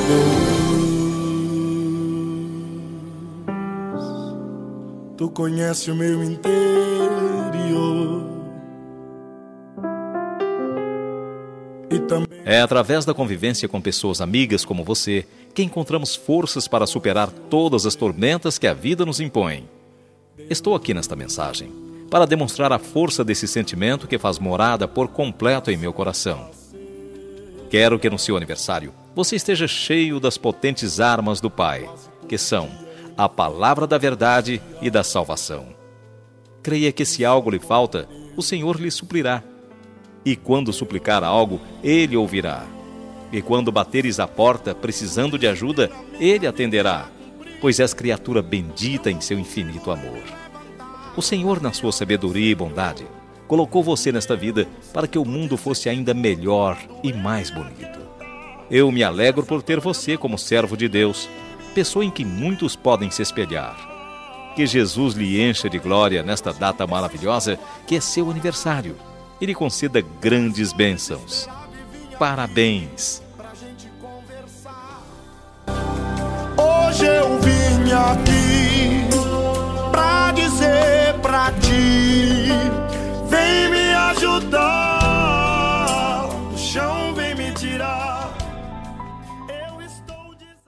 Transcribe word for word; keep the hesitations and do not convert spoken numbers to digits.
Tu conhece o meu interior e também... É através da convivência com pessoas amigas como você que encontramos forças para superar todas as tormentas que a vida nos impõe. Estou aqui nesta mensagem para demonstrar a força desse sentimento que faz morada por completo em meu coração. Quero que no seu aniversário você esteja cheio das potentes armas do Pai, que são a palavra da verdade e da salvação. Creia que se algo lhe falta, o Senhor lhe suplirá. E quando suplicar algo, Ele ouvirá. E quando bateres à porta precisando de ajuda, Ele atenderá, pois és criatura bendita em seu infinito amor. O Senhor, na sua sabedoria e bondade, colocou você nesta vida para que o mundo fosse ainda melhor e mais bonito. Eu me alegro por ter você como servo de Deus, pessoa em que muitos podem se espelhar. Que Jesus lhe encha de glória nesta data maravilhosa que é seu aniversário e lhe conceda grandes bênçãos. Parabéns! Hoje eu vim aqui pra dizer pra ti: vem me ajudar, o chão vem me tirar.